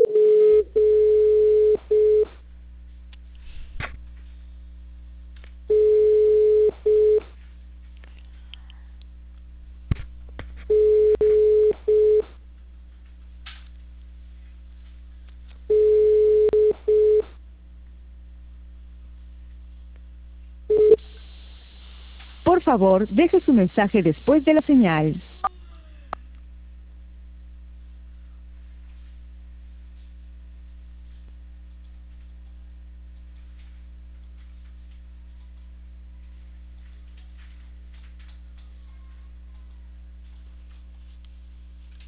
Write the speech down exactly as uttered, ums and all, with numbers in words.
Por favor, deje su mensaje después de la señal.